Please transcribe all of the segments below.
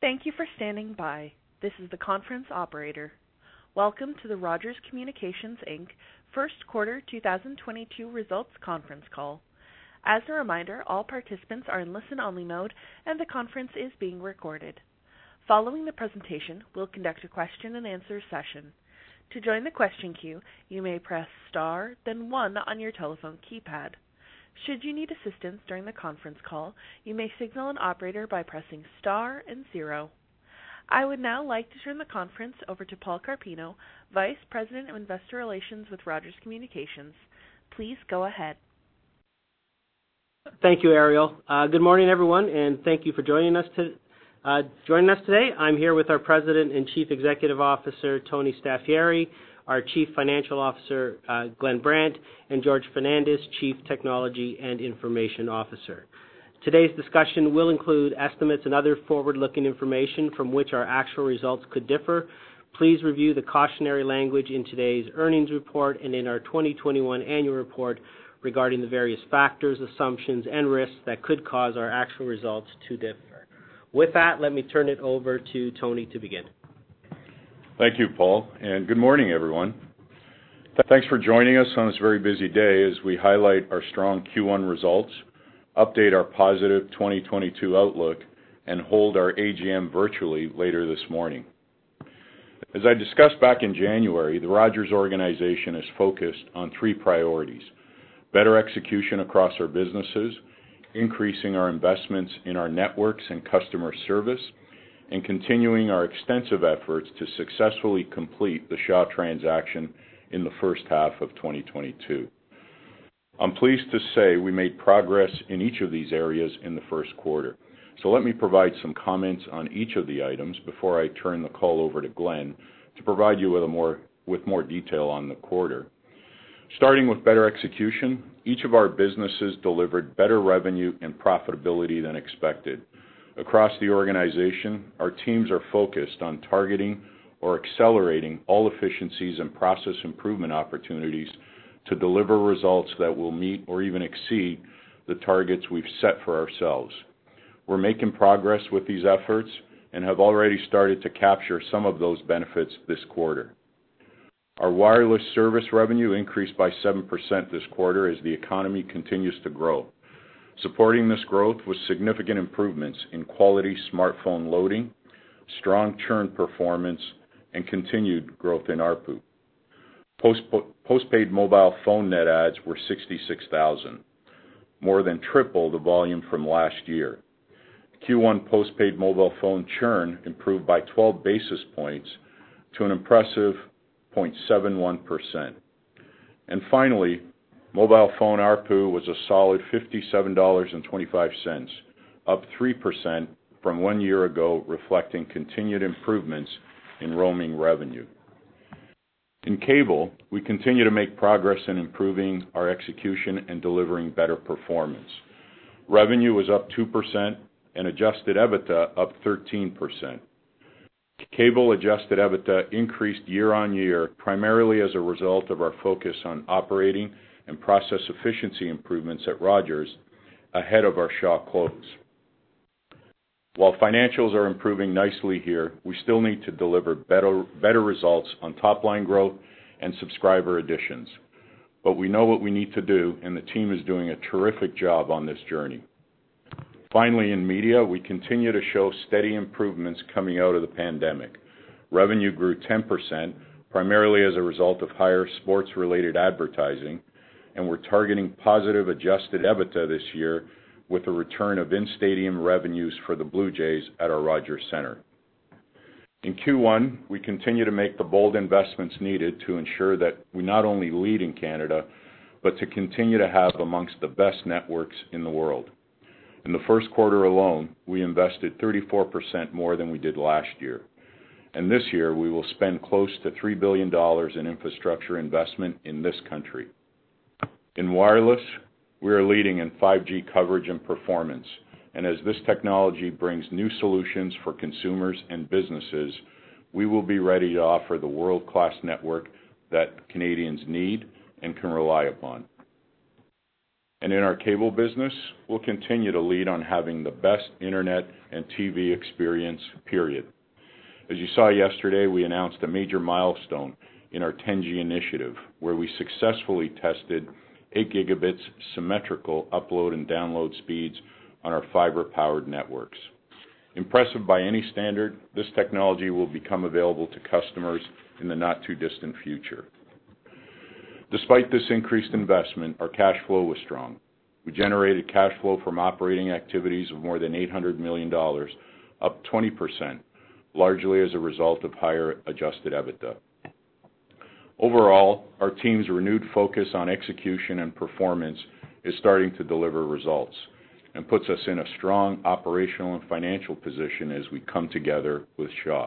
Thank you for standing by. This is the conference operator. Welcome to the Rogers Communications Inc. First Quarter 2022 Results Conference Call. As a reminder, all participants are in listen-only mode, and the conference is being recorded. Following the presentation, we'll conduct a question-and-answer session. To join the question queue, you may press star, then one on your telephone keypad. Should you need assistance during the conference call, you may signal an operator by pressing star and zero. I would now like to turn the conference over to Paul Carpino, Vice President of Investor Relations with Rogers Communications. Please go ahead. Thank you, Ariel. Good morning, everyone, and thank you for joining us today. I'm here with our President and Chief Executive Officer, Tony Staffieri, our Chief Financial Officer, Glenn Brandt, and George Fernandez, Chief Technology and Information Officer. Today's discussion will include estimates and other forward-looking information from which our actual results could differ. Please review the cautionary language in today's earnings report and in our 2021 annual report regarding the various factors, assumptions, and risks that could cause our actual results to differ. With that, let me turn it over to Tony to begin. Thank you, Paul, and good morning, everyone. Thanks for joining us on this very busy day as we highlight our strong Q1 results, update our positive 2022 outlook, and hold our AGM virtually later this morning. As I discussed back in January, the Rogers organization is focused on three priorities: better execution across our businesses, increasing our investments in our networks and customer service, and continuing our extensive efforts to successfully complete the Shaw transaction in the first half of 2022. I'm pleased to say we made progress in each of these areas in the first quarter. So let me provide some comments on each of the items before I turn the call over to Glenn to provide you with more detail on the quarter. Starting with better execution, each of our businesses delivered better revenue and profitability than expected. Across the organization, our teams are focused on targeting or accelerating all efficiencies and process improvement opportunities to deliver results that will meet or even exceed the targets we've set for ourselves. We're making progress with these efforts and have already started to capture some of those benefits this quarter. Our wireless service revenue increased by 7% this quarter as the economy continues to grow. Supporting this growth was significant improvements in quality smartphone loading, strong churn performance, and continued growth in ARPU. Postpaid mobile phone net adds were 66,000, more than triple the volume from last year. Q1 postpaid mobile phone churn improved by 12 basis points to an impressive 0.71%. And finally, mobile phone ARPU was a solid $57.25, up 3% from 1 year ago, reflecting continued improvements in roaming revenue. In cable, we continue to make progress in improving our execution and delivering better performance. Revenue was up 2% and adjusted EBITDA up 13%. Cable adjusted EBITDA increased year on year, primarily as a result of our focus on operating and process efficiency improvements at Rogers ahead of our Shaw close. While financials are improving nicely here, we still need to deliver better results on top-line growth and subscriber additions. But we know what we need to do, and the team is doing a terrific job on this journey. Finally, in media, we continue to show steady improvements coming out of the pandemic. Revenue grew 10%, primarily as a result of higher sports-related advertising, and we're targeting positive adjusted EBITDA this year with a return of in-stadium revenues for the Blue Jays at our Rogers Centre. In Q1, we continue to make the bold investments needed to ensure that we not only lead in Canada, but to continue to have amongst the best networks in the world. In the first quarter alone, we invested 34% more than we did last year. And this year, we will spend close to $3 billion in infrastructure investment in this country. In wireless, we are leading in 5G coverage and performance, and as this technology brings new solutions for consumers and businesses, we will be ready to offer the world-class network that Canadians need and can rely upon. And in our cable business, we'll continue to lead on having the best internet and TV experience, period. As you saw yesterday, we announced a major milestone in our 10G initiative, where we successfully tested 8 gigabits symmetrical upload and download speeds on our fiber-powered networks. Impressive by any standard, this technology will become available to customers in the not-too-distant future. Despite this increased investment, our cash flow was strong. We generated cash flow from operating activities of more than $800 million, up 20%, largely as a result of higher adjusted EBITDA. Overall, our team's renewed focus on execution and performance is starting to deliver results and puts us in a strong operational and financial position as we come together with Shaw.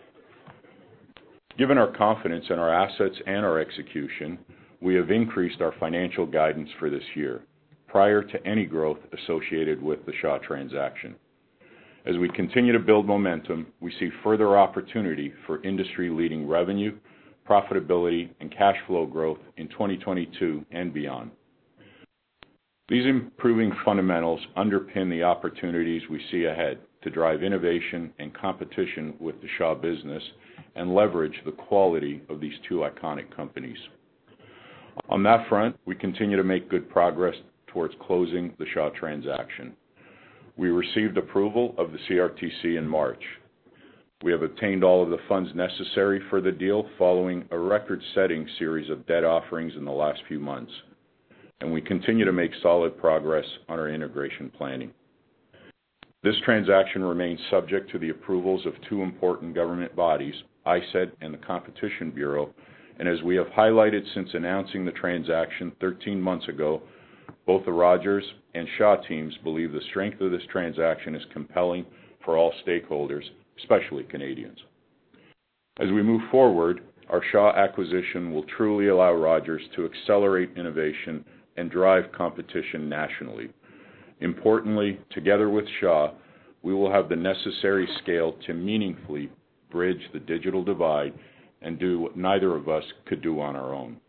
Given our confidence in our assets and our execution, we have increased our financial guidance for this year, prior to any growth associated with the Shaw transaction. As we continue to build momentum, we see further opportunity for industry-leading revenue, profitability, and cash flow growth in 2022 and beyond. These improving fundamentals underpin the opportunities we see ahead to drive innovation and competition with the Shaw business and leverage the quality of these two iconic companies. On that front, we continue to make good progress towards closing the Shaw transaction. We received approval of the CRTC in March. We have obtained all of the funds necessary for the deal following a record-setting series of debt offerings in the last few months, and we continue to make solid progress on our integration planning. This transaction remains subject to the approvals of two important government bodies, ISED and the Competition Bureau, and as we have highlighted since announcing the transaction 13 months ago, both the Rogers and Shaw teams believe the strength of this transaction is compelling for all stakeholders, especially Canadians. As we move forward, our Shaw acquisition will truly allow Rogers to accelerate innovation and drive competition nationally. Importantly, together with Shaw, we will have the necessary scale to meaningfully bridge the digital divide and do what neither of us could do on our own.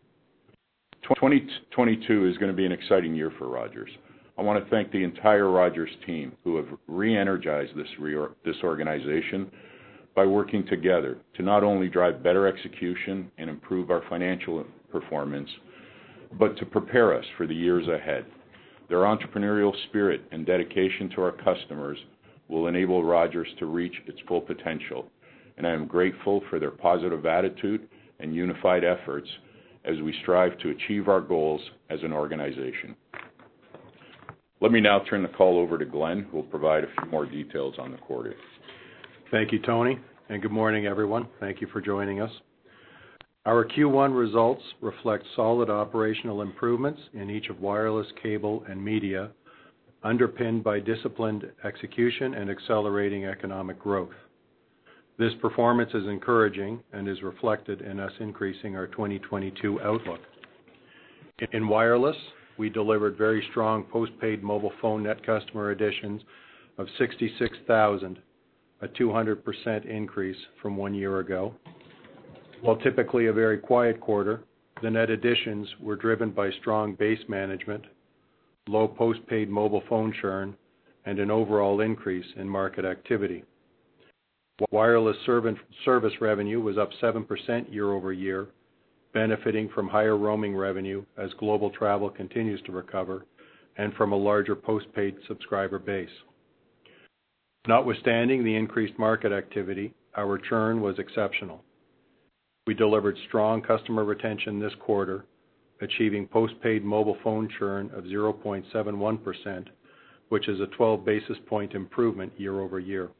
2022 is going to be an exciting year for Rogers. I want to thank the entire Rogers team who have re-energized this organization by working together to not only drive better execution and improve our financial performance, but to prepare us for the years ahead. Their entrepreneurial spirit and dedication to our customers will enable Rogers to reach its full potential, and I am grateful for their positive attitude and unified efforts as we strive to achieve our goals as an organization. Let me now turn the call over to Glenn, who will provide a few more details on the quarter. Thank you, Tony, and good morning, everyone. Thank you for joining us. Our Q1 results reflect solid operational improvements in each of wireless, cable, and media, underpinned by disciplined execution and accelerating economic growth. This performance is encouraging and is reflected in us increasing our 2022 outlook. In wireless, we delivered very strong postpaid mobile phone net customer additions of 66,000, a 200% increase from 1 year ago. While typically a very quiet quarter, the net additions were driven by strong base management, low postpaid mobile phone churn, and an overall increase in market activity. Wireless service revenue was up 7% year over year, benefiting from higher roaming revenue as global travel continues to recover and from a larger postpaid subscriber base. Notwithstanding the increased market activity, our churn was exceptional. We delivered strong customer retention this quarter, achieving postpaid mobile phone churn of 0.71%, which is a 12 basis point improvement year over year.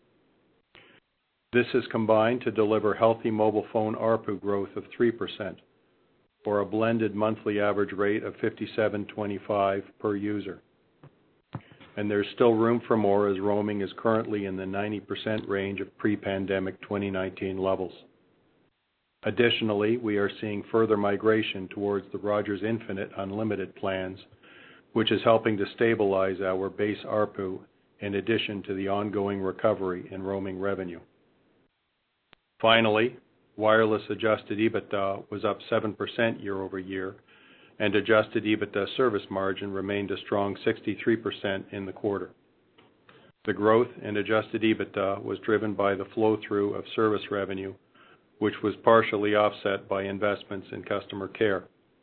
This has combined to deliver healthy mobile phone ARPU growth of 3%, or a blended monthly average rate of $57.25 per user. And there's still room for more as roaming is currently in the 90% range of pre-pandemic 2019 levels. Additionally, we are seeing further migration towards the Rogers Infinite Unlimited plans, which is helping to stabilize our base ARPU in addition to the ongoing recovery in roaming revenue. Finally, wireless adjusted EBITDA was up 7% year over year, and adjusted EBITDA service margin remained a strong 63% in the quarter. The growth in adjusted EBITDA was driven by the flow-through of service revenue, which was partially offset by investments in customer care.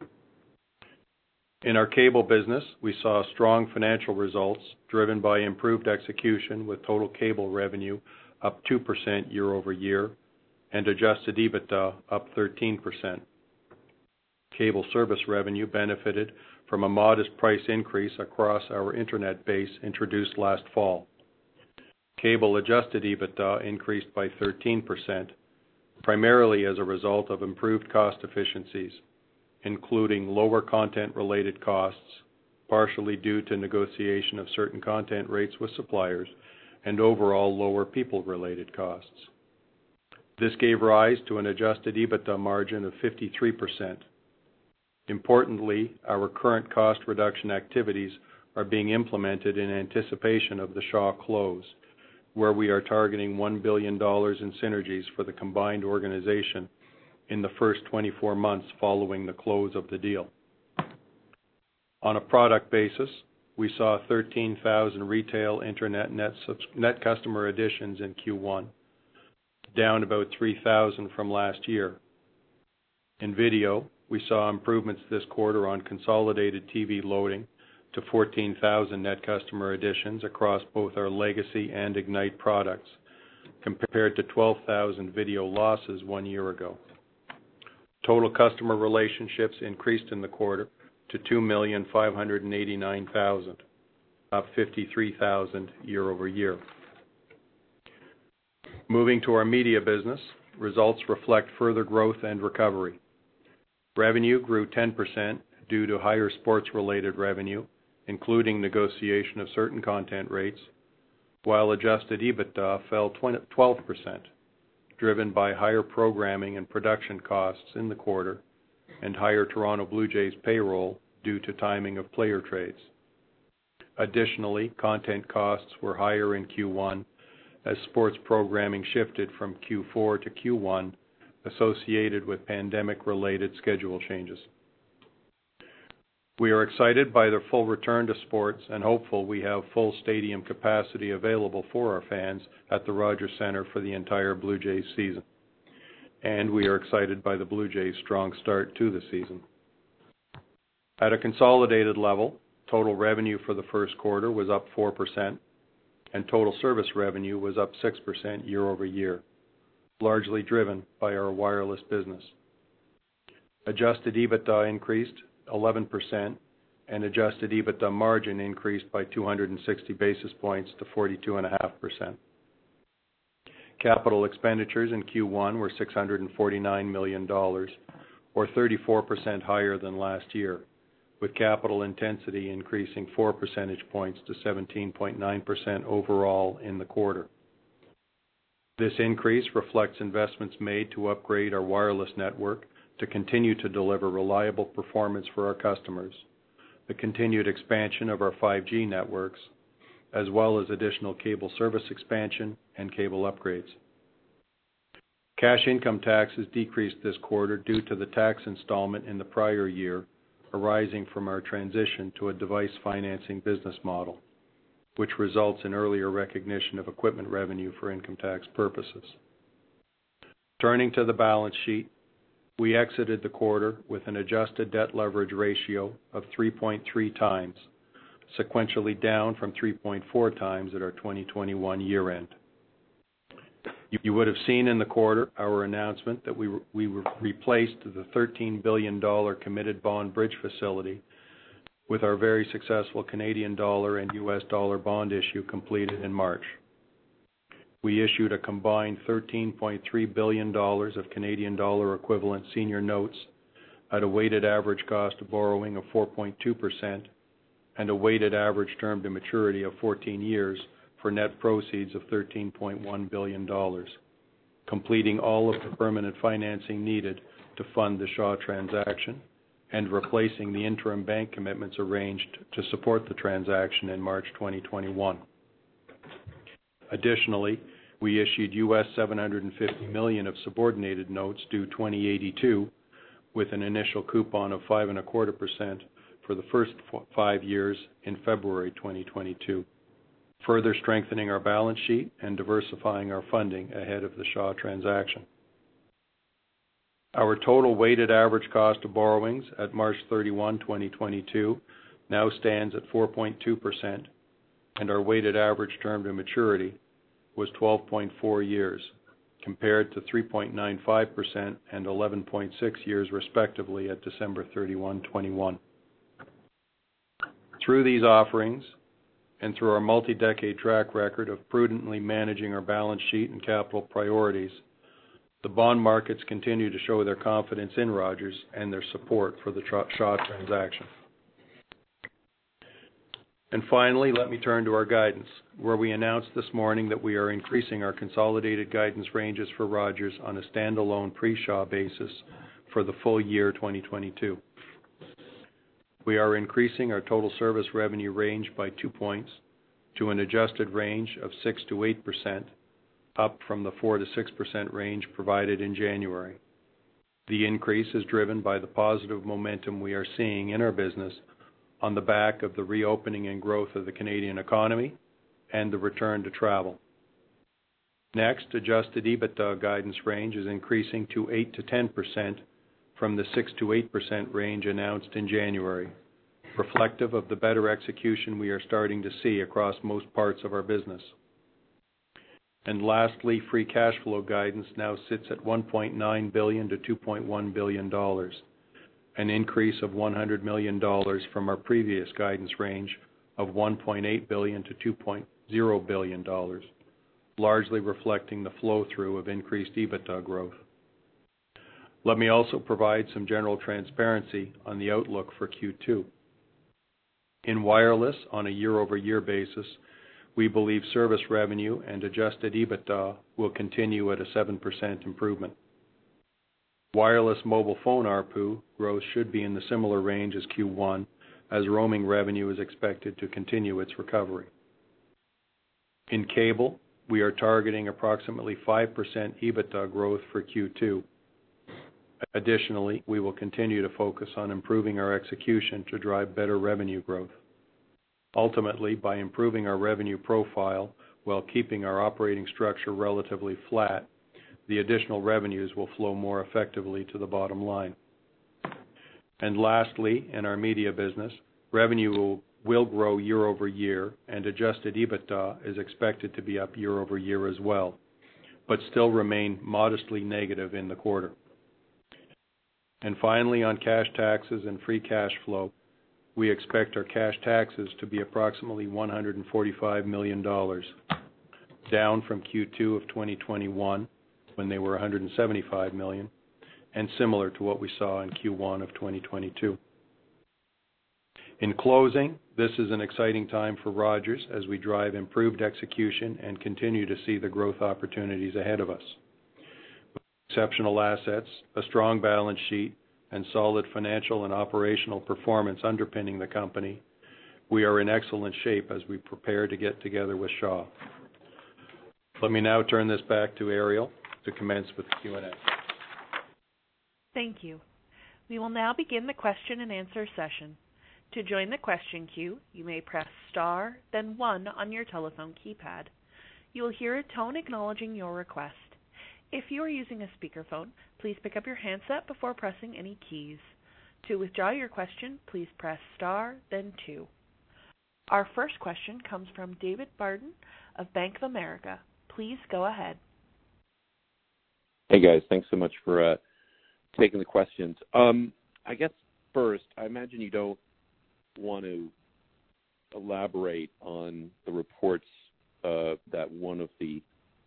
In our cable business, we saw strong financial results driven by improved execution, with total cable revenue up 2% year over year and adjusted EBITDA up 13%. Cable service revenue benefited from a modest price increase across our internet base introduced last fall. Cable adjusted EBITDA increased by 13%, primarily as a result of improved cost efficiencies, including lower content-related costs, partially due to negotiation of certain content rates with suppliers, and overall lower people-related costs. This gave rise to an adjusted EBITDA margin of 53%. Importantly, our current cost reduction activities are being implemented in anticipation of the Shaw close, where we are targeting $1 billion in synergies for the combined organization in the first 24 months following the close of the deal. On a product basis, we saw 13,000 retail internet net customer additions in Q1, down about 3,000 from last year. In video, we saw improvements this quarter on consolidated TV loading to 14,000 net customer additions across both our legacy and Ignite products, compared to 12,000 video losses 1 year ago. Total customer relationships increased in the quarter to 2,589,000, up 53,000 year over year. Moving to our media business, results reflect further growth and recovery. Revenue grew 10% due to higher sports-related revenue, including negotiation of certain content rates, while adjusted EBITDA fell 12%, driven by higher programming and production costs in the quarter and higher Toronto Blue Jays payroll due to timing of player trades. Additionally, content costs were higher in Q1 as sports programming shifted from Q4 to Q1, associated with pandemic-related schedule changes. We are excited by their full return to sports and hopeful we have full stadium capacity available for our fans at the Rogers Centre for the entire Blue Jays season. And we are excited by the Blue Jays' strong start to the season. At a consolidated level, total revenue for the first quarter was up 4%, and total service revenue was up 6% year over year, largely driven by our wireless business. Adjusted EBITDA increased 11%, and adjusted EBITDA margin increased by 260 basis points to 42.5%. Capital expenditures in Q1 were $649 million, or 34% higher than last year, with capital intensity increasing 4 percentage points to 17.9% overall in the quarter. This increase reflects investments made to upgrade our wireless network to continue to deliver reliable performance for our customers, the continued expansion of our 5G networks, as well as additional cable service expansion and cable upgrades. Cash income taxes decreased this quarter due to the tax installment in the prior year arising from our transition to a device financing business model, which results in earlier recognition of equipment revenue for income tax purposes. Turning to the balance sheet, we exited the quarter with an adjusted debt leverage ratio of 3.3 times, sequentially down from 3.4 times at our 2021 year end. You would have seen in the quarter our announcement that we replaced the $13 billion committed bond bridge facility with our very successful Canadian dollar and US dollar bond issue completed in March. We issued a combined $13.3 billion of Canadian dollar equivalent senior notes at a weighted average cost of borrowing of 4.2% and a weighted average term to maturity of 14 years for net proceeds of $13.1 billion, completing all of the permanent financing needed to fund the Shaw transaction and replacing the interim bank commitments arranged to support the transaction in March 2021. Additionally, we issued $750 million of subordinated notes due 2082 with an initial coupon of 5.25% for the first 5 years in February 2022, further strengthening our balance sheet and diversifying our funding ahead of the Shaw transaction. Our total weighted average cost of borrowings at March 31, 2022 now stands at 4.2%, and our weighted average term to maturity was 12.4 years, compared to 3.95% and 11.6 years respectively at December 31, 21. Through these offerings and through our multi-decade track record of prudently managing our balance sheet and capital priorities, the bond markets continue to show their confidence in Rogers and their support for the Shaw transaction. And finally, let me turn to our guidance, where we announced this morning that we are increasing our consolidated guidance ranges for Rogers on a standalone pre-Shaw basis for the full year 2022. We are increasing our total service revenue range by 2 points to an adjusted range of 6 to 8%, up from the 4 to 6% range provided in January. The increase is driven by the positive momentum we are seeing in our business on the back of the reopening and growth of the Canadian economy and the return to travel. Next, adjusted EBITDA guidance range is increasing to 8 to 10% from the 6 to 8% range announced in January, reflective of the better execution we are starting to see across most parts of our business. And lastly, free cash flow guidance now sits at $1.9 billion to $2.1 billion, an increase of $100 million from our previous guidance range of $1.8 billion to $2.0 billion, largely reflecting the flow-through of increased EBITDA growth. Let me also provide some general transparency on the outlook for Q2. In wireless, on a year-over-year basis, we believe service revenue and adjusted EBITDA will continue at a 7% improvement. Wireless mobile phone ARPU growth should be in the similar range as Q1, as roaming revenue is expected to continue its recovery. In cable, we are targeting approximately 5% EBITDA growth for Q2. Additionally, we will continue to focus on improving our execution to drive better revenue growth. Ultimately, by improving our revenue profile while keeping our operating structure relatively flat, the additional revenues will flow more effectively to the bottom line. And lastly, in our media business, revenue will grow year over year, and adjusted EBITDA is expected to be up year over year as well, but still remain modestly negative in the quarter. And finally, on cash taxes and free cash flow, we expect our cash taxes to be approximately $145 million, down from Q2 of 2021, when they were $175 million, and similar to what we saw in Q1 of 2022. In closing, this is an exciting time for Rogers as we drive improved execution and continue to see the growth opportunities ahead of us. With exceptional assets, a strong balance sheet, and solid financial and operational performance underpinning the company, we are in excellent shape as we prepare to get together with Shaw. Let me now turn this back to Ariel to commence with the Q&A. Thank you. We will now begin the question and answer session. To join the question queue, you may press star, then 1 on your telephone keypad. You will hear a tone acknowledging your request. If you are using a speakerphone, please pick up your handset before pressing any keys. To withdraw your question, please press star, then 2. Our first question comes from David Barden of Bank of America. Please go ahead. Hey guys, thanks so much for taking the questions. I guess first, I imagine you don't want to elaborate on the reports that one of the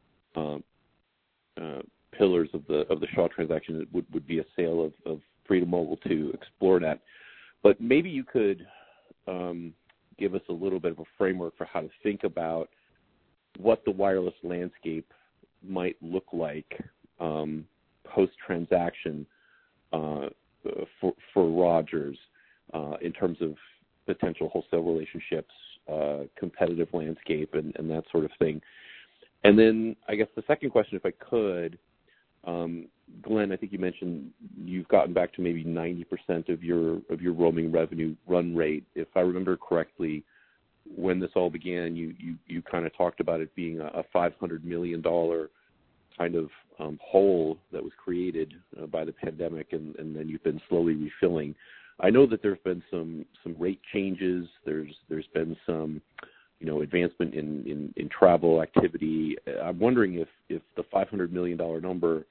pillars of the Shaw transaction would be a sale of Freedom Mobile to Xplornet. But maybe you could give us a little bit of a framework for how to think about what the wireless landscape might look like post-transaction for Rogers in terms of potential wholesale relationships, competitive landscape, and that sort of thing. And then I guess the second question, if I could, Glenn, I think you mentioned you've gotten back to maybe 90% of your roaming revenue run rate. If I remember correctly, when this all began, you kind of talked about it being a $500 million kind of hole that was created by the pandemic, and then you've been slowly refilling. I know that there's been some rate changes. There's been some advancement in travel activity. I'm wondering if the $500 million number,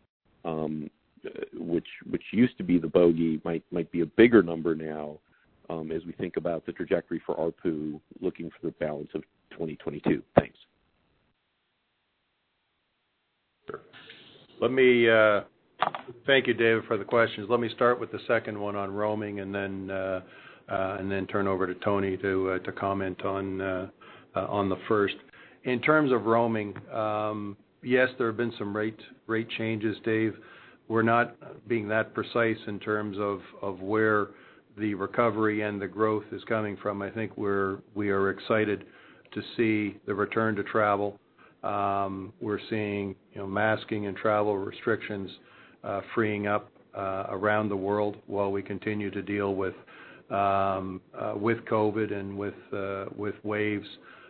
which used to be the bogey, might be a bigger number now as we think about the trajectory for ARPU looking for the balance of 2022. Thanks. Sure. Let me thank you, David, for the questions. Let me start with the second one on roaming, and then turn over to Tony to comment on the first. In terms of roaming, yes, there have been some rate changes, Dave. We're not being that precise in terms of where the recovery and the growth is coming from. I think we are excited to see the return to travel. We're seeing masking and travel restrictions freeing up around the world while we continue to deal with COVID and with waves,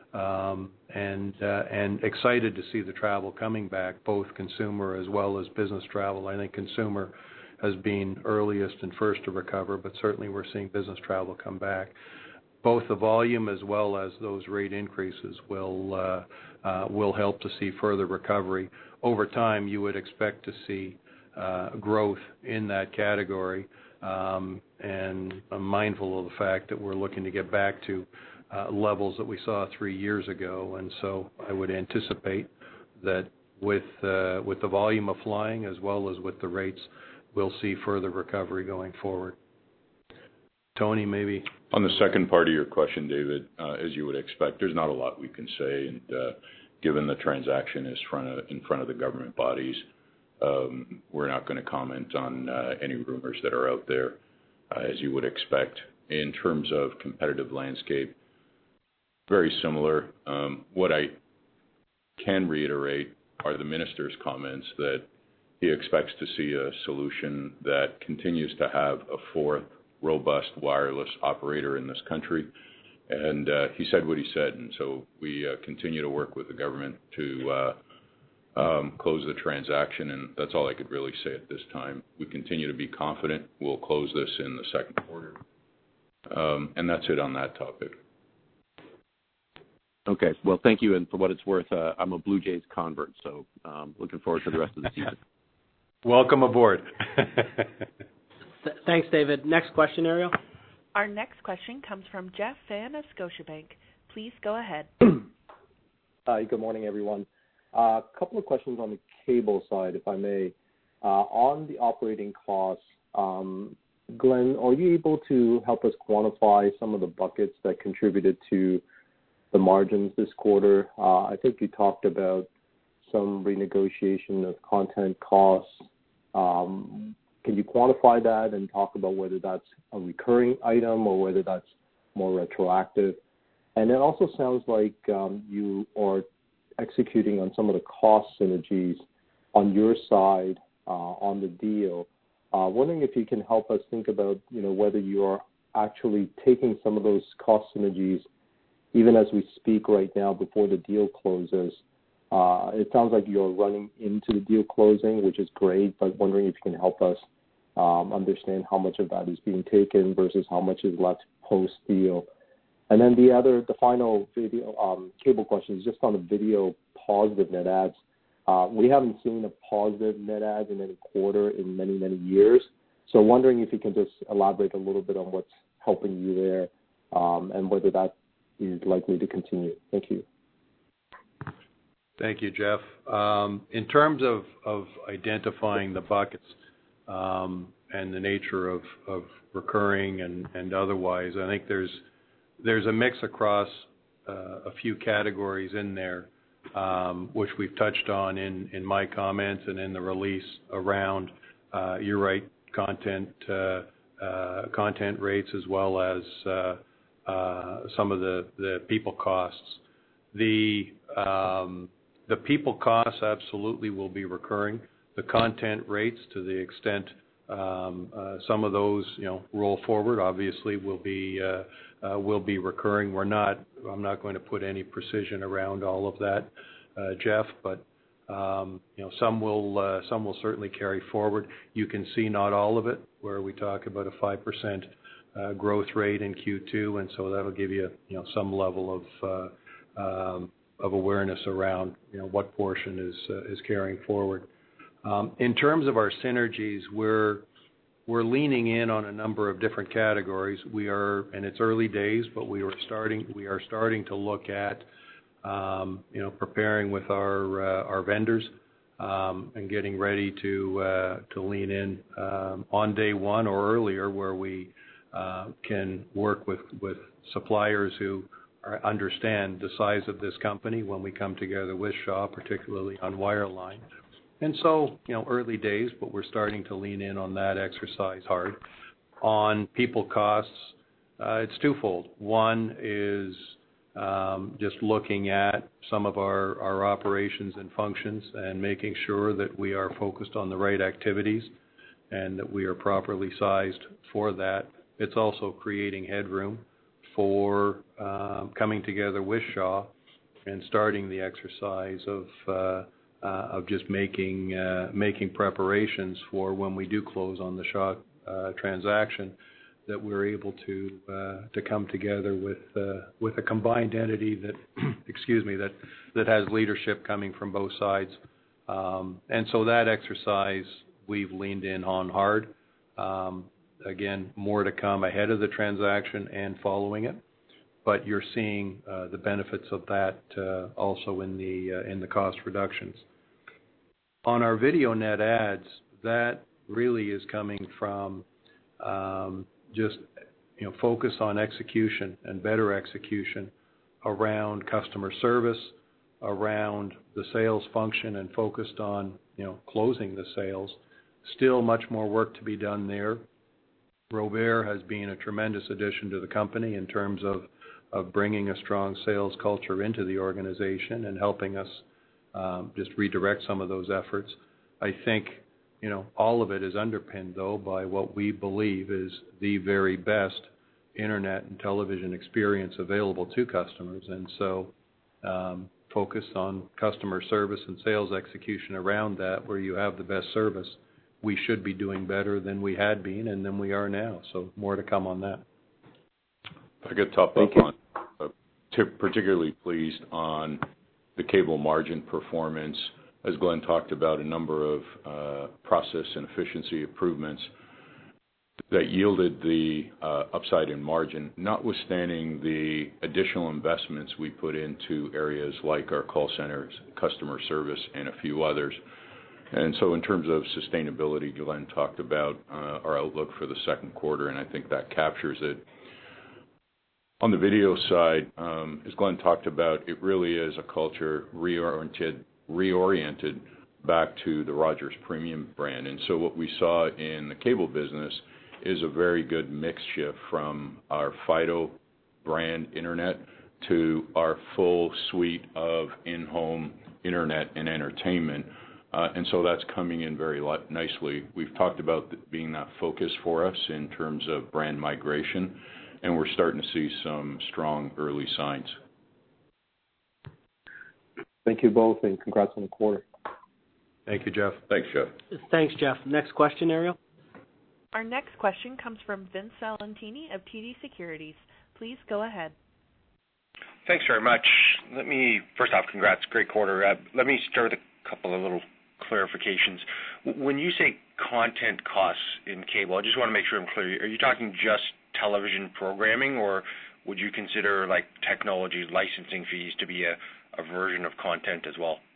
and excited to see the travel coming back, both consumer as well as business travel. I think consumer has been earliest and first to recover, but certainly we're seeing business travel come back. Both the volume as well as those rate increases will help to see further recovery. Over time, you would expect to see growth in that category, and I'm mindful of the fact that we're looking to get back to levels that we saw 3 years ago, and so I would anticipate that with the volume of flying as well as with the rates, we'll see further recovery going forward. Tony, maybe? On the second part of your question, David, as you would expect, there's not a lot we can say, and given the transaction is in front of the government bodies, we're not going to comment on any rumors that are out there, as you would expect. In terms of competitive landscape, very similar. What I can reiterate are the minister's comments that he expects to see a solution that continues to have a fourth robust wireless operator in this country. And he said what he said, and so we continue to work with the government to close the transaction, and that's all I could really say at this time. We continue to be confident we'll close this in the second quarter. And that's it on that topic. Okay. Well, thank you, and for what it's worth, I'm a Blue Jays convert, so looking forward to the rest of the season. Welcome aboard. Thanks, David. Next question, Ariel. Our next question comes from Jeff Fan of Scotiabank. Please go ahead. Hi, good morning, everyone. A couple of questions on the cable side, if I may. On the operating costs, Glenn, are you able to help us quantify some of the buckets that contributed to the margins this quarter? I think you talked about some renegotiation of content costs. Can you quantify that and talk about whether that's a recurring item or whether that's more retroactive? And it also sounds like you are executing on some of the cost synergies on your side on the deal. Wondering if you can help us think about, whether you are actually taking some of those cost synergies even as we speak right now before the deal closes. It sounds like you're running into the deal closing, which is great, but wondering if you can help us understand how much of that is being taken versus how much is left post-deal. And then the final video cable question is just on the video positive net adds. We haven't seen a positive net add in any quarter in many, many years. So wondering if you can just elaborate a little bit on what's helping you there, and whether that is likely to continue. Thank you. Thank you, Jeff. In terms of identifying the buckets and the nature of recurring and otherwise, I think there's a mix across a few categories in there, which we've touched on in my comments and in the release around, you're right, content rates as well as some of the people costs. The people costs absolutely will be recurring. the content rates, to the extent some of those, roll forward, obviously will be recurring. I'm not going to put any precision around all of that, Jeff, but some will certainly carry forward. You can see not all of it, where we talk about a 5% growth rate in Q2, and so that'll give you, some level of awareness around, what portion is carrying forward. In terms of our synergies, we're leaning in on a number of different categories. And it's early days, but we are starting to look at, preparing with our vendors and getting ready to lean in on day one or earlier, where we can work with suppliers who understand the size of this company when we come together with Shaw, particularly on wireline. And so, early days, but we're starting to lean in on that exercise hard. On people costs, it's twofold. One is just looking at some of our operations and functions and making sure that we are focused on the right activities and that we are properly sized for that. It's also creating headroom for coming together with Shaw and starting the exercise of just making preparations for when we do close on the Shaw transaction, that we're able to come together with a combined entity that that has leadership coming from both sides. And so that exercise we've leaned in on hard. Again, more to come ahead of the transaction and following it, but you're seeing the benefits of that also in the cost reductions. On our video net ads, that really is coming from just focus on execution and better execution around customer service, around the sales function, and focused on closing the sales. Still much more work to be done there. Robert has been a tremendous addition to the company in terms of bringing a strong sales culture into the organization and helping us just redirect some of those efforts. I think all of it is underpinned, though, by what we believe is the very best internet and television experience available to customers. And so focus on customer service and sales execution around that, where you have the best service. We should be doing better than we had been and than we are now. So more to come on that. If I could top up on, particularly pleased on the cable margin performance. As Glenn talked about, a number of process and efficiency improvements that yielded the upside in margin, notwithstanding the additional investments we put into areas like our call centers, customer service, and a few others. And so in terms of sustainability, Glenn talked about our outlook for the second quarter, and I think that captures it. On the video side, as Glenn talked about, it really is a culture reoriented back to the Rogers Premium brand. And so what we saw in the cable business is a very good mix shift from our Fido brand internet to our full suite of in-home internet and entertainment. And so that's coming in very nicely. We've talked about being that focus for us in terms of brand migration, and we're starting to see some strong early signs. Thank you both, and congrats on the quarter. Thank you, Jeff. Thanks, Jeff. Thanks, Jeff. Next question, Ariel. Our next question comes from Vince Valentini of TD Securities. Please go ahead. Thanks very much. First off, congrats, great quarter. Let me start with a couple of little clarifications. When you say content costs in cable, I just want to make sure I'm clear. Are you talking just television programming, or would you consider like technology licensing fees to be a version of content as well?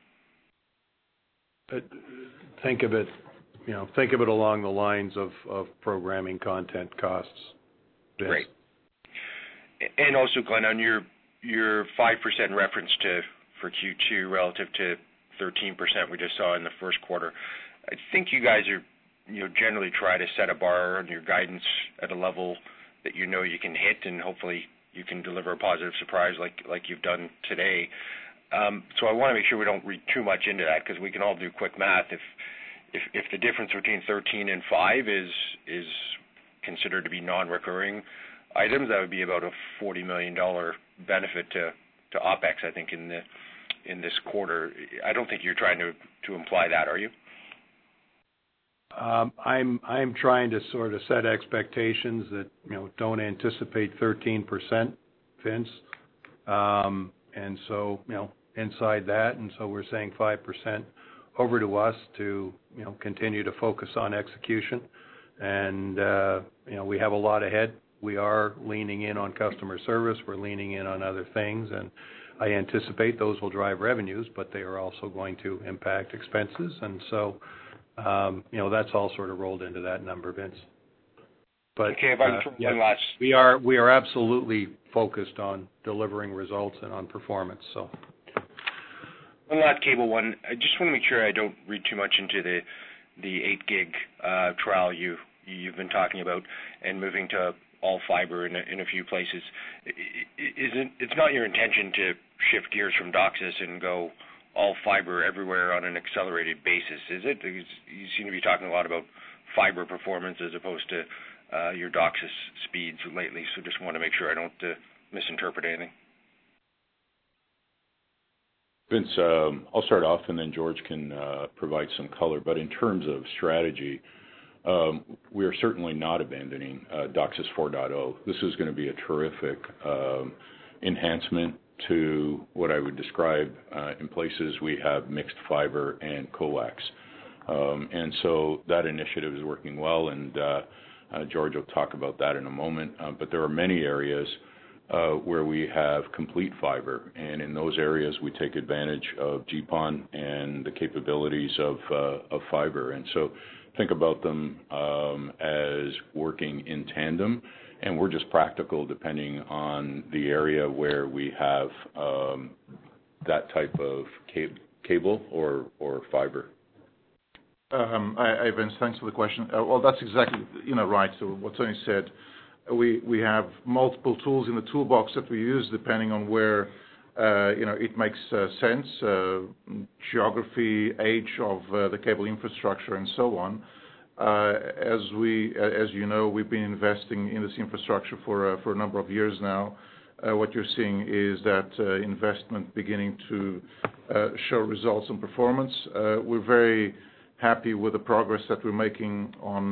Think of it along the lines of programming content costs. Yes. Great. And also, Glenn, on your 5% reference for Q2 relative to 13% we just saw in the first quarter, I think you guys are generally try to set a bar on your guidance at a level that you can hit, and hopefully you can deliver a positive surprise like you've done today. So I want to make sure we don't read too much into that, because we can all do quick math. If if the difference between 13 and 5 is considered to be non-recurring items, that would be about a $40 million benefit to OPEX, I think, in this quarter. I don't think you're trying to imply that, are you? I'm trying to sort of set expectations that don't anticipate 13%, Vince, and so inside that, and so we're saying 5% over to us to continue to focus on execution, and we have a lot ahead. We are leaning in on customer service. We're leaning in on other things, and I anticipate those will drive revenues, but they are also going to impact expenses, and so that's all sort of rolled into that number, Vince. But okay, if I can throw one last. We are absolutely focused on delivering results and on performance. So. One last cable one. I just want to make sure I don't read too much into the 8 gig trial you've been talking about and moving to all fiber in a few places. It's not your intention to shift gears from DOCSIS and go all fiber everywhere on an accelerated basis, is it? Because you seem to be talking a lot about fiber performance as opposed to your DOCSIS speeds lately, so just want to make sure I don't misinterpret anything. Vince, I'll start off and then George can provide some color, but in terms of strategy, we are certainly not abandoning DOCSIS 4.0. This is going to be a terrific enhancement to what I would describe in places we have mixed fiber and coax. And so that initiative is working well, and George will talk about that in a moment. But there are many areas where we have complete fiber, and in those areas we take advantage of GPON and the capabilities of fiber. And so think about them as working in tandem, and we're just practical depending on the area where we have that type of cable or fiber. Hi, Vince. Thanks for the question. Well, that's exactly right. So what Tony said, we have multiple tools in the toolbox that we use depending on where it makes sense, geography, age of the cable infrastructure, and so on. As you know, we've been investing in this infrastructure for a number of years now. What you're seeing is that investment beginning to show results and performance. We're very happy with the progress that we're making on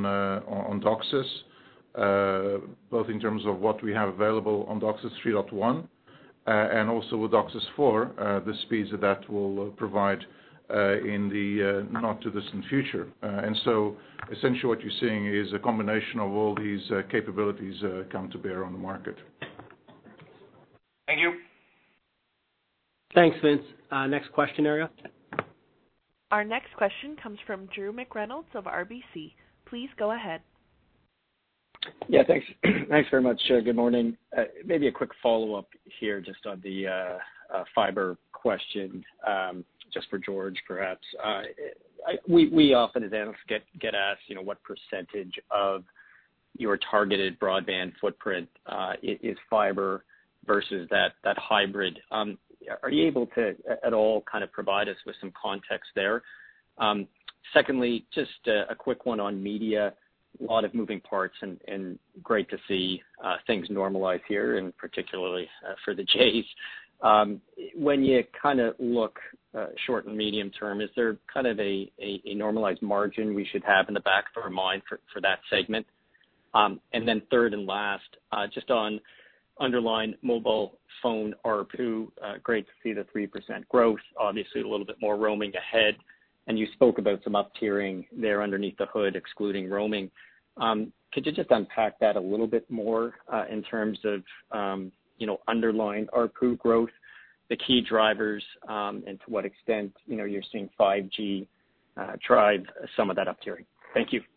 DOCSIS, both in terms of what we have available on DOCSIS 3.1 and also with DOCSIS 4, the speeds that will provide in the not too distant future. And so essentially what you're seeing is a combination of all these capabilities come to bear on the market. Thank you. Thanks, Vince. Next question, Ariel. Our next question comes from Drew McReynolds of RBC. Please go ahead. Yeah, thanks. Thanks very much. Good morning. Maybe a quick follow-up here just on the fiber question, just for George, perhaps. We often, as analysts, get asked, what percentage of your targeted broadband footprint is fiber versus that hybrid. Are you able to at all kind of provide us with some context there? Secondly, just a quick one on media. A lot of moving parts and great to see things normalize here, and particularly for the Jays. When you kind of look short and medium term, is there kind of a normalized margin we should have in the back of our mind for that segment? And then third and last, just on underlying mobile phone ARPU, great to see the 3% growth, obviously a little bit more roaming ahead, and you spoke about some up-tiering there underneath the hood, excluding roaming. Could you just unpack that a little bit more in terms of, underlying ARPU growth, the key drivers, and to what extent, you're seeing 5G drive some of that up-tiering? Thank you.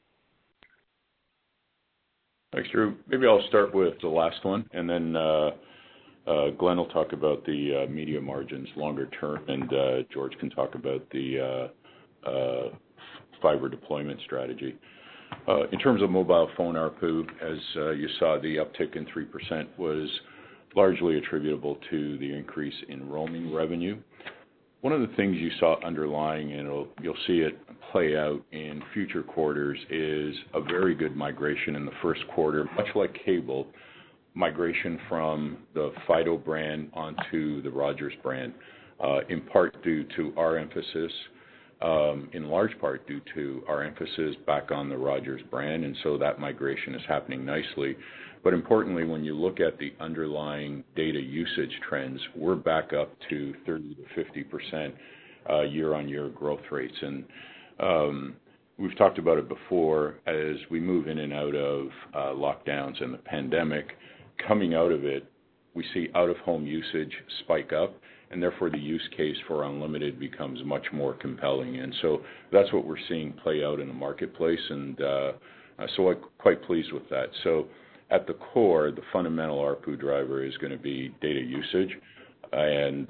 Thanks, Drew. Maybe I'll start with the last one, and then Glenn will talk about the media margins longer term, and George can talk about the fiber deployment strategy. In terms of mobile phone ARPU, as you saw, the uptick in 3% was largely attributable to the increase in roaming revenue. One of the things you saw underlying, and you'll see it play out in future quarters is a very good migration in the first quarter, much like cable, migration from the Fido brand onto the Rogers brand, in part due to our emphasis, in large part due to our emphasis back on the Rogers brand, and so that migration is happening nicely. But importantly, when you look at the underlying data usage trends, we're back up to 30 to 50% year-on-year growth rates. And we've talked about it before, as we move in and out of lockdowns and the pandemic, coming out of it, we see out-of-home usage spike up, and therefore the use case for unlimited becomes much more compelling. And so that's what we're seeing play out in the marketplace, and so I'm quite pleased with that. So at the core, the fundamental ARPU driver is going to be data usage, and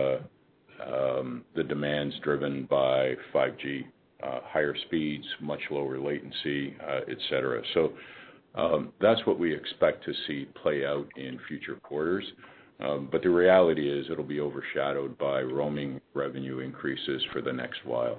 the demands driven by 5G, higher speeds, much lower latency, et cetera. So that's what we expect to see play out in future quarters. But the reality is it'll be overshadowed by roaming revenue increases for the next while.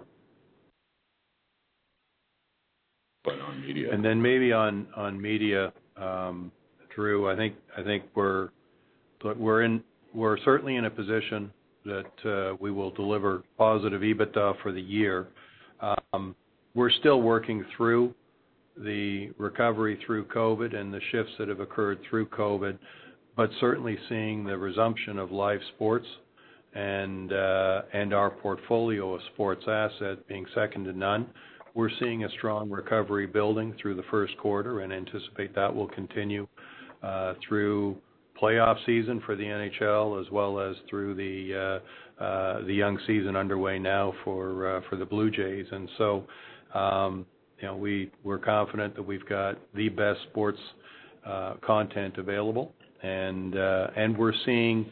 But on media. And then maybe on media, Drew, I think we're certainly in a position that we will deliver positive EBITDA for the year. We're still working through the recovery through COVID and the shifts that have occurred through COVID, but certainly seeing the resumption of live sports and our portfolio of sports asset being second to none. We're seeing a strong recovery building through the first quarter and anticipate that will continue through playoff season for the NHL, as well as through the young season underway now for the Blue Jays. And so, we're confident that we've got the best sports content available, and we're seeing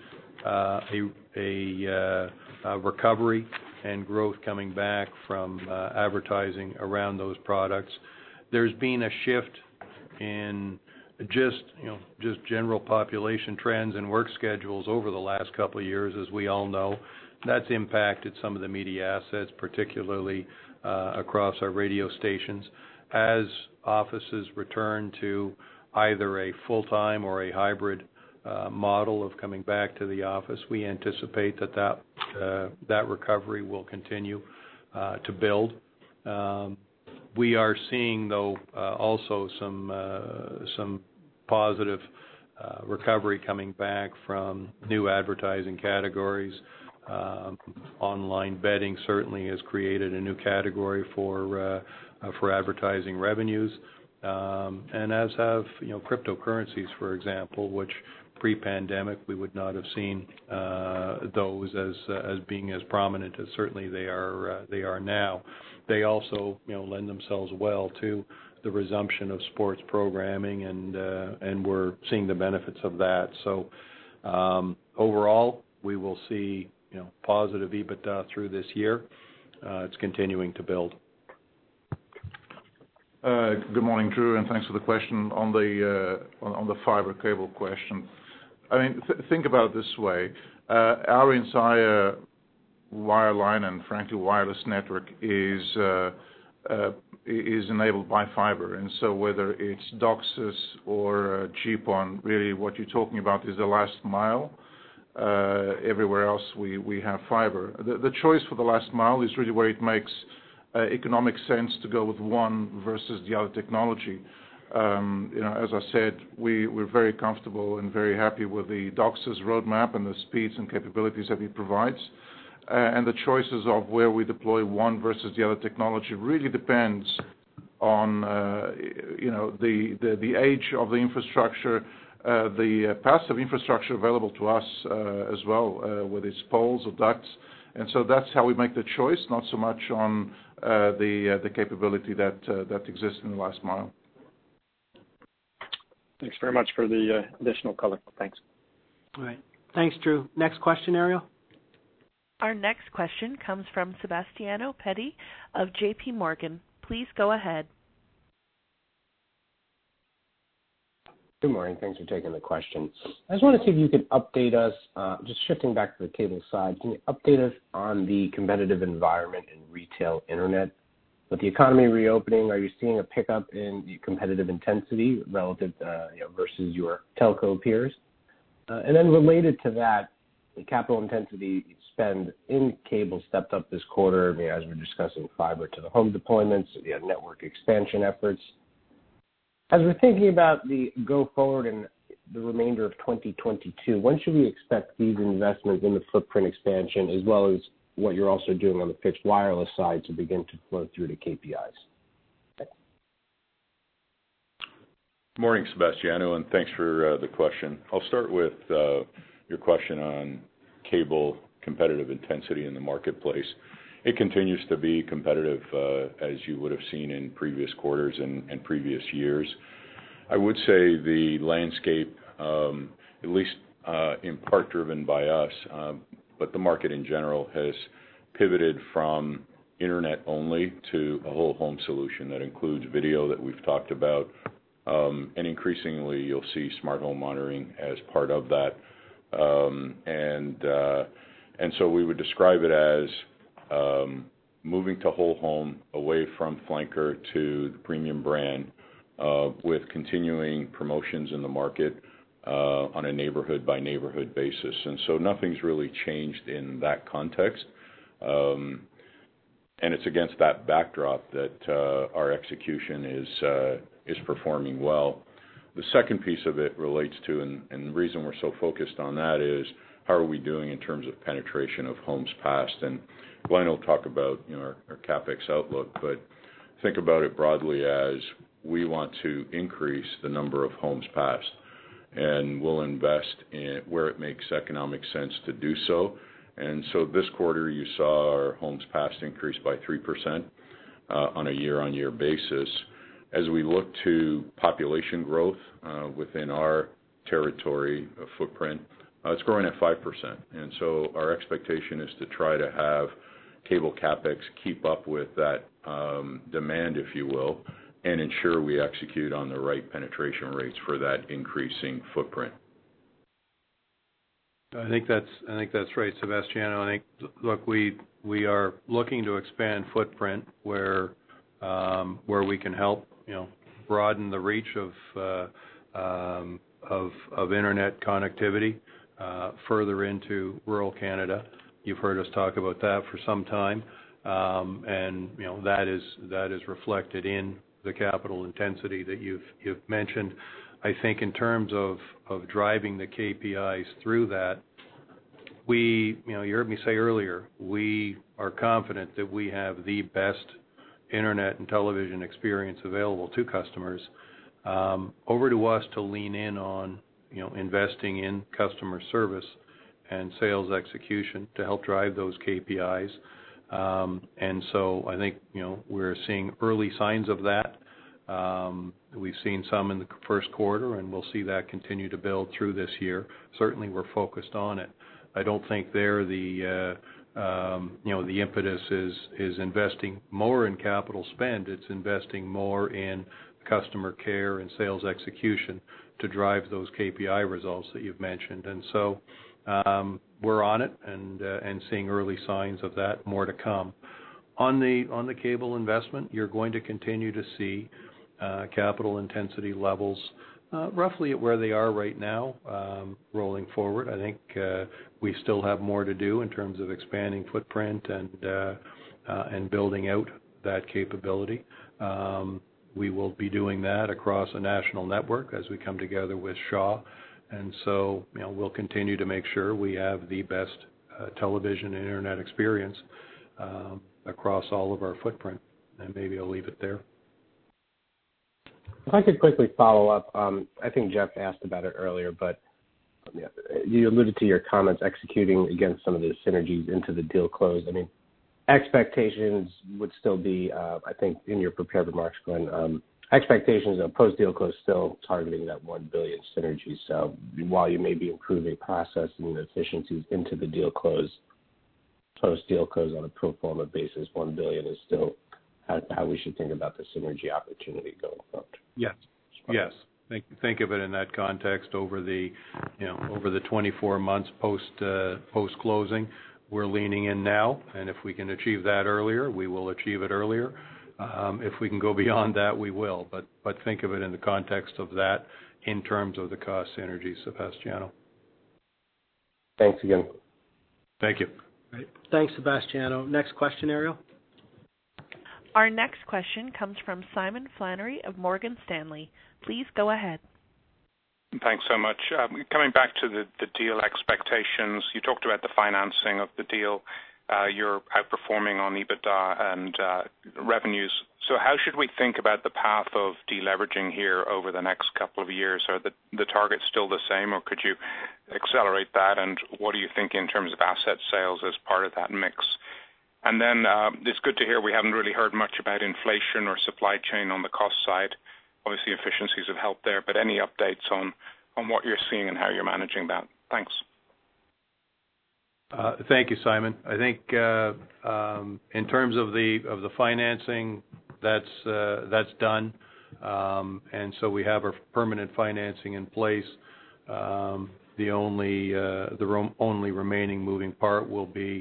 a recovery and growth coming back from advertising around those products. There's been a shift in just general population trends and work schedules over the last couple of years, as we all know. That's impacted some of the media assets, particularly across our radio stations. As offices return to either a full-time or a hybrid model of coming back to the office, we anticipate that recovery will continue to build. We are seeing, though, also some positive recovery coming back from new advertising categories. Online betting certainly has created a new category for advertising revenues, and as have cryptocurrencies, for example, which pre-pandemic we would not have seen those as being as prominent as certainly they are now. They also lend themselves well to the resumption of sports programming, and we're seeing the benefits of that. So overall, we will see positive EBITDA through this year. It's continuing to build. Good morning, Drew, and thanks for the question on the fiber cable question. I mean, think about it this way: our entire wireline and frankly wireless network is enabled by fiber, and so whether it's DOCSIS or GPON, really what you're talking about is the last mile. Everywhere else we have fiber. The choice for the last mile is really where it makes economic sense to go with one versus the other technology. As I said, we're very comfortable and very happy with the DOCSIS roadmap and the speeds and capabilities that it provides. And the choices of where we deploy one versus the other technology really depends on the age of the infrastructure, the passive infrastructure available to us as well, whether it's poles or ducts. And so that's how we make the choice, not so much on the capability that exists in the last mile. Thanks very much for the additional color. Thanks. All right. Thanks, Drew. Next question, Ariel. Our next question comes from Sebastiano Petti of J.P. Morgan. Please go ahead. Good morning. Thanks for taking the question. I just want to see if you could update us, just shifting back to the cable side, can you update us on the competitive environment in retail internet with the economy reopening, are you seeing a pickup in competitive intensity relative versus your telco peers? And then related to that, the capital intensity spend in cable stepped up this quarter, as we're discussing fiber to the home deployments, network expansion efforts. As we're thinking about the go forward and the remainder of 2022, when should we expect these investments in the footprint expansion, as well as what you're also doing on the fixed wireless side, to begin to flow through to KPIs? Thanks. Morning, Sebastiano, and thanks for the question. I'll start with your question on cable competitive intensity in the marketplace. It continues to be competitive, as you would have seen in previous quarters and previous years. I would say the landscape, at least in part driven by us, but the market in general has pivoted from internet only to a whole home solution that includes video that we've talked about, and increasingly you'll see smart home monitoring as part of that. And so we would describe it as moving to whole home away from flanker to the premium brand, with continuing promotions in the market on a neighborhood by neighborhood basis. And so nothing's really changed in that context. And it's against that backdrop that our execution is performing well. The second piece of it relates to, and the reason we're so focused on that is, how are we doing in terms of penetration of homes passed? And Glenn will talk about our CapEx outlook, but think about it broadly as we want to increase the number of homes passed, and we'll invest in where it makes economic sense to do so. And so this quarter you saw our homes passed increase by 3% on a year-on-year basis. As we look to population growth within our territory footprint, it's growing at 5%. And so our expectation is to try to have cable CapEx keep up with that demand, if you will, and ensure we execute on the right penetration rates for that increasing footprint. I think that's right, Sebastiano. I think, look, we are looking to expand footprint where we can help, broaden the reach of internet connectivity further into rural Canada. You've heard us talk about that for some time, and that is reflected in the capital intensity that you've mentioned. I think in terms of driving the KPIs through that, you heard me say earlier, we are confident that we have the best internet and television experience available to customers. Over to us to lean in on investing in customer service and sales execution to help drive those KPIs. And so I think we're seeing early signs of that. We've seen some in the first quarter, and we'll see that continue to build through this year. Certainly, we're focused on it. I don't think the impetus is investing more in capital spend. It's investing more in customer care and sales execution to drive those KPI results that you've mentioned. And so we're on it and seeing early signs of that. More to come. On the cable investment, you're going to continue to see capital intensity levels roughly at where they are right now, rolling forward. I think we still have more to do in terms of expanding footprint and building out that capability. We will be doing that across a national network as we come together with Shaw. And so, we'll continue to make sure we have the best television and internet experience across all of our footprint. And maybe I'll leave it there. If I could quickly follow up, I think Jeff asked about it earlier, but you alluded to your comments executing against some of the synergies into the deal close. I mean, expectations would still be, I think, in your prepared remarks, Glenn, expectations of post-deal close still targeting that $1 billion synergy. So while you may be improving process and efficiencies into the deal close, post-deal close on a pro forma basis, $1 billion is still how we should think about the synergy opportunity going forward. Yes. Yes. Think of it in that context over the 24 months post closing. We're leaning in now, and if we can achieve that earlier, we will achieve it earlier. If we can go beyond that, we will. But think of it in the context of that in terms of the cost synergies, Sebastiano. Thanks again. Thank you. Right. Thanks, Sebastiano. Next question, Ariel. Our next question comes from Simon Flannery of Morgan Stanley. Please go ahead. Thanks so much. Coming back to the deal expectations, you talked about the financing of the deal. You're outperforming on EBITDA and revenues. So how should we think about the path of deleveraging here over the next couple of years? Are the targets still the same, or could you accelerate that? And what do you think in terms of asset sales as part of that mix? And then it's good to hear we haven't really heard much about inflation or supply chain on the cost side. Obviously, efficiencies have helped there, but any updates on what you're seeing and how you're managing that? Thanks. Thank you, Simon. I think in terms of the financing, that's done, and so we have our permanent financing in place. The only remaining moving part will be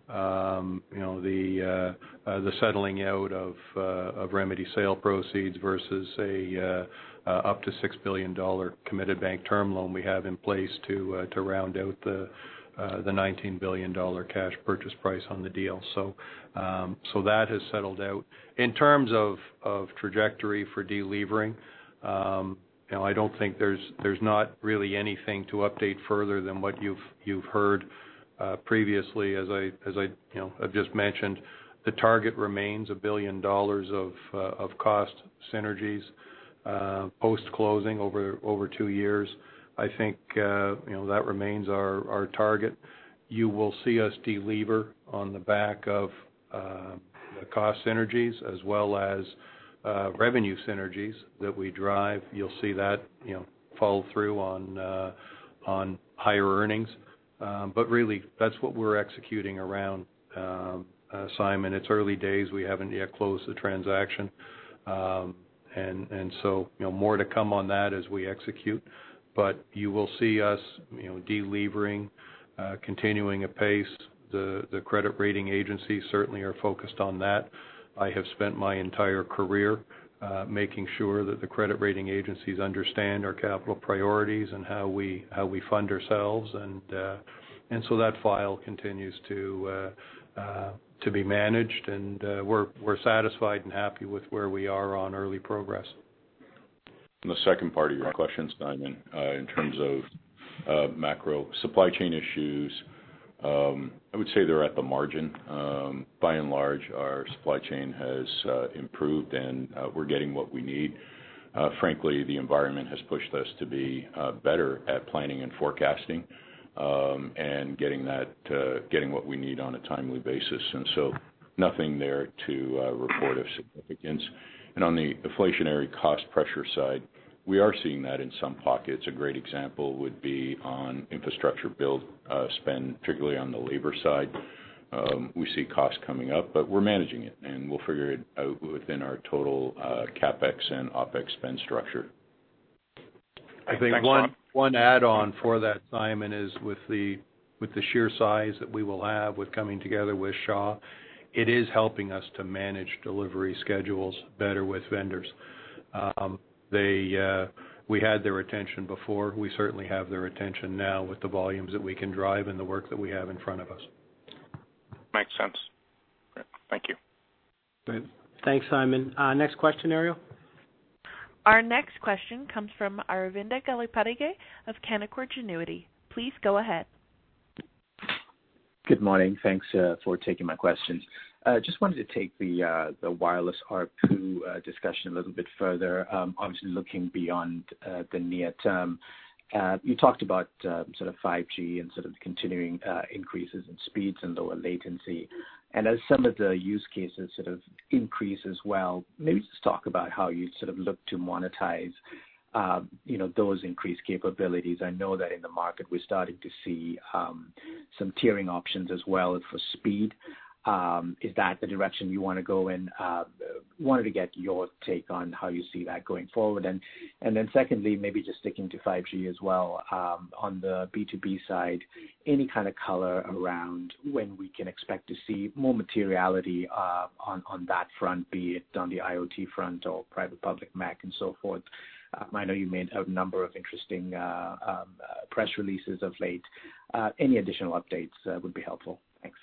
the settling out of remedy sale proceeds versus a up to $6 billion committed bank term loan we have in place to round out the $19 billion cash purchase price on the deal. So that has settled out. In terms of trajectory for delevering, I don't think there's not really anything to update further than what you've heard previously. As I've just mentioned, the target remains $1 billion of cost synergies post closing over 2 years. I think that remains our target. You will see us delever on the back of the cost synergies as well as revenue synergies that we drive. You'll see that follow through on higher earnings. But really, that's what we're executing around, Simon. It's early days. We haven't yet closed the transaction. And so, more to come on that as we execute. But you will see us, delevering, continuing apace. The credit rating agencies certainly are focused on that. I have spent my entire career making sure that the credit rating agencies understand our capital priorities and how we fund ourselves, and so that file continues to be managed, and we're satisfied and happy with where we are on early progress. And the second part of your question, Simon, in terms of macro supply chain issues, I would say they're at the margin. By and large, our supply chain has improved, and we're getting what we need. Frankly, the environment has pushed us to be better at planning and forecasting, and getting what we need on a timely basis. And so, nothing there to report of significance. And on the inflationary cost pressure side, we are seeing that in some pockets. A great example would be on infrastructure build spend, particularly on the labor side. We see costs coming up, but we're managing it, and we'll figure it out within our total CapEx and OpEx spend structure. I think one add-on for that, Simon, is with the sheer size that we will have with coming together with Shaw, it is helping us to manage delivery schedules better with vendors. We had their attention before. We certainly have their attention now with the volumes that we can drive and the work that we have in front of us. Makes sense. Great. Thank you. Great. Thanks, Simon. Next question, Ariel. Our next question comes from Aravinda Galappatthige of Canaccord Genuity. Please go ahead. Good morning. Thanks for taking my questions. Just wanted to take the wireless ARPU discussion a little bit further, obviously looking beyond the near term. You talked about sort of 5G and sort of continuing increases in speeds and lower latency. And as some of the use cases sort of increase as well, maybe just talk about how you sort of look to monetize those increased capabilities. I know that in the market we're starting to see some tiering options as well for speed. Is that the direction you want to go in? Wanted to get your take on how you see that going forward. And then secondly, maybe just sticking to 5G as well, on the B2B side, any kind of color around when we can expect to see more materiality on that front, be it on the IoT front or private public MAC and so forth. I know you made a number of interesting press releases of late. Any additional updates would be helpful. Thanks.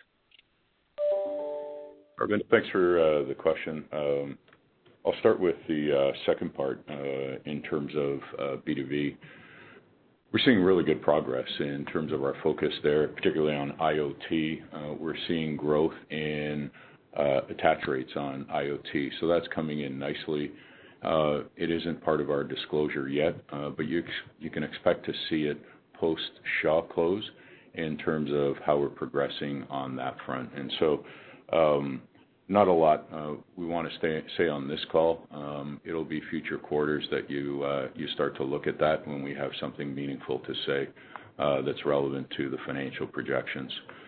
Arvind, thanks for the question. I'll start with the second part in terms of B2B. We're seeing really good progress in terms of our focus there, particularly on IoT. We're seeing growth in attach rates on IoT, so that's coming in nicely. It isn't part of our disclosure yet, but you can expect to see it post-Shaw close in terms of how we're progressing on that front. And so not a lot we want to say on this call. It'll be future quarters that you start to look at that when we have something meaningful to say that's relevant to the financial projections.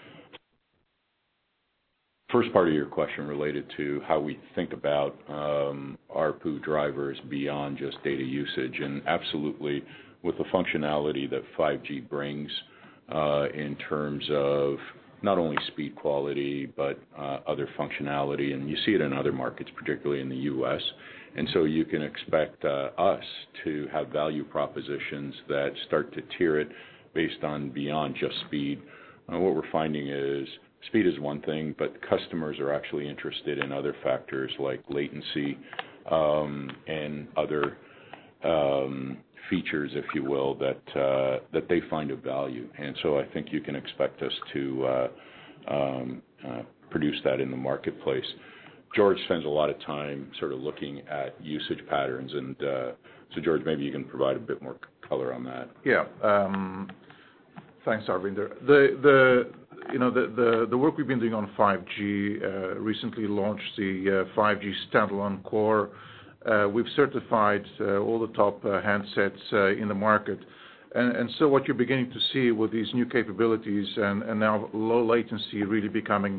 First part of your question related to how we think about ARPU drivers beyond just data usage, and absolutely with the functionality that 5G brings in terms of not only speed quality, but other functionality, and you see it in other markets, particularly in the U.S., and so you can expect us to have value propositions that start to tier it based on beyond just speed. What we're finding is speed is one thing, but customers are actually interested in other factors like latency and other features, if you will, that they find of value. And so I think you can expect us to produce that in the marketplace. George spends a lot of time sort of looking at usage patterns, and so George, maybe you can provide a bit more color on that. Yeah. Thanks, Arvinder. The work we've been doing on 5G, recently launched the 5G standalone core. We've certified all the top handsets in the market. And so what you're beginning to see with these new capabilities and now low latency really becoming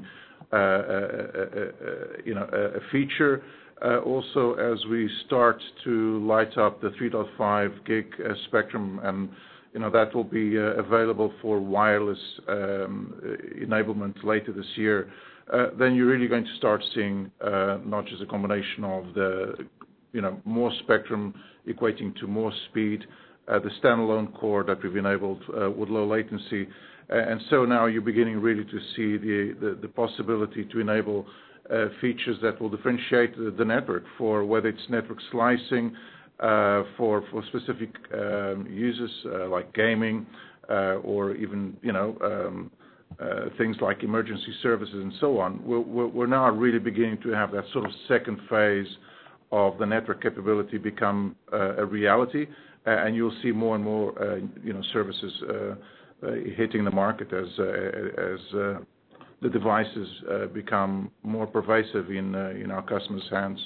a feature. Also, as we start to light up the 3.5 gig spectrum, and that will be available for wireless enablement later this year, then you're really going to start seeing not just a combination of the more spectrum equating to more speed, the standalone core that we've enabled with low latency. And so now you're beginning really to see the possibility to enable features that will differentiate the network for whether it's network slicing for specific uses like gaming or even things like emergency services and so on. We're now really beginning to have that sort of second phase of the network capability become a reality, and you'll see more and more services hitting the market as the devices become more pervasive in our customers' hands.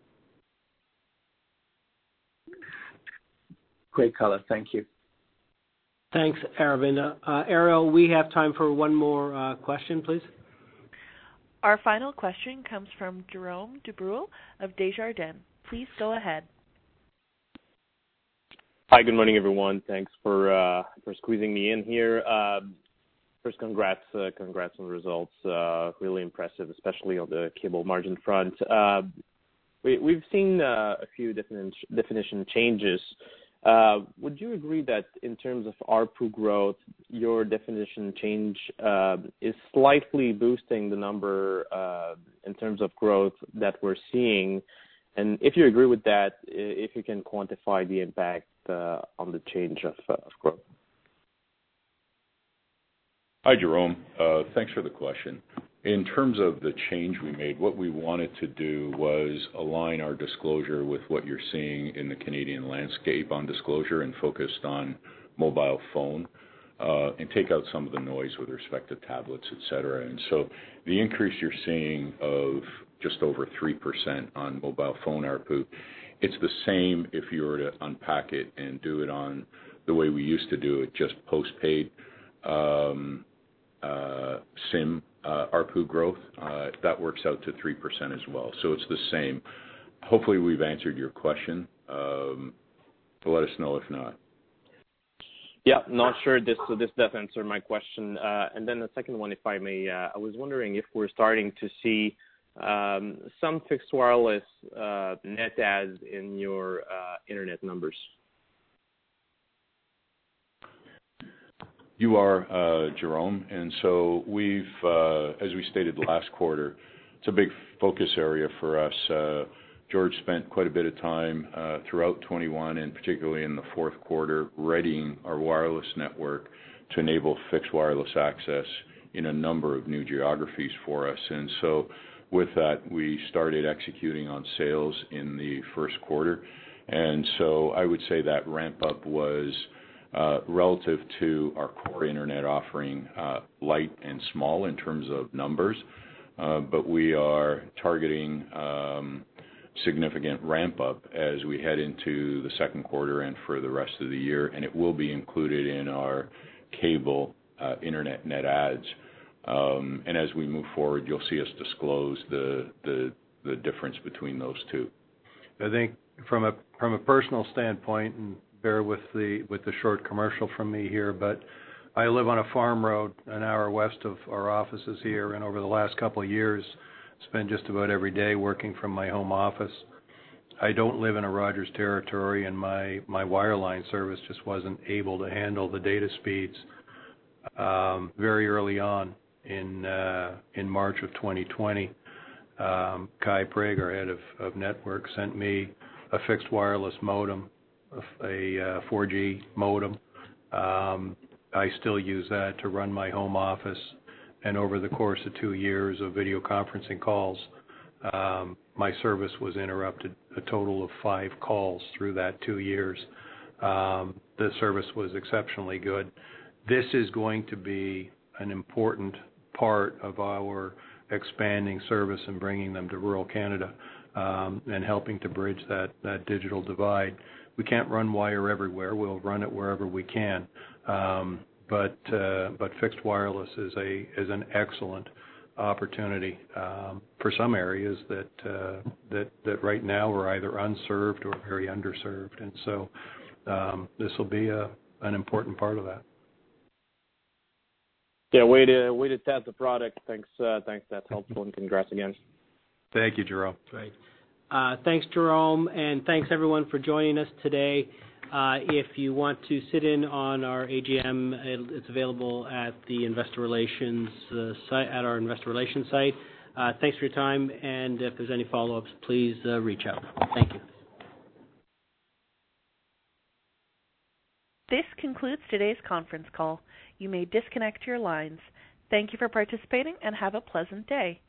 Great color. Thank you. Thanks, Aravinda. Ariel, we have time for one more question, please. Our final question comes from Jerome Dubreuil of Desjardins. Please go ahead. Hi, good morning, everyone. Thanks for squeezing me in here. First, congrats on the results. Really impressive, especially on the cable margin front. We've seen a few definition changes. Would you agree that in terms of ARPU growth, your definition change is slightly boosting the number in terms of growth that we're seeing? And if you agree with that, if you can quantify the impact on the change of growth. Hi, Jerome. Thanks for the question. In terms of the change we made, what we wanted to do was align our disclosure with what you're seeing in the Canadian landscape on disclosure and focused on mobile phone and take out some of the noise with respect to tablets, et cetera. And so the increase you're seeing of just over 3% on mobile phone ARPU, it's the same if you were to unpack it and do it on the way we used to do it, just postpaid SIM ARPU growth. That works out to 3% as well. So it's the same. hopefully we've answered your question. But let us know if not. Yeah, not sure this does answer my question. And then the second one, if I may, I was wondering if we're starting to see some fixed wireless net adds in your internet numbers. You are, Jerome, and so we've, as we stated last quarter, it's a big focus area for us. George spent quite a bit of time throughout 21 and particularly in the fourth quarter readying our wireless network to enable fixed wireless access in a number of new geographies for us. And so with that, we started executing on sales in the first quarter. And so I would say that ramp up was relative to our core internet offering, light and small in terms of numbers. But we are targeting significant ramp up as we head into the second quarter and for the rest of the year, and it will be included in our cable internet net adds. And as we move forward, you'll see us disclose the difference between those two. I think from a personal standpoint, and bear with the short commercial from me here, but I live on a farm road an hour west of our offices here, and over the last couple of years, spend just about every day working from my home office. I don't live in a Rogers territory, and my wireline service just wasn't able to handle the data speeds. Very early on in March of 2020, Kai Prigg, our head of network, sent me a fixed wireless modem, a 4G modem. I still use that to run my home office. And over the course of 2 years of video conferencing calls, my service was interrupted a total of 5 calls through that 2 years. The service was exceptionally good. This is going to be an important part of our expanding service and bringing them to rural Canada and helping to bridge that digital divide. We can't run wire everywhere. We'll run it wherever we can. But fixed wireless is an excellent opportunity for some areas that right now are either unserved or very underserved, and so this will be an important part of that. Yeah, way to test the product. Thanks. That's helpful, and congrats again. Thank you, Jerome. Right. Thanks, Jerome, and thanks everyone for joining us today. If you want to sit in on our AGM, it's available at the Investor Relations site, at our Investor Relations site. Thanks for your time, and if there's any follow-ups, please reach out. Thank you. This concludes today's conference call. You may disconnect your lines. Thank you for participating and have a pleasant day.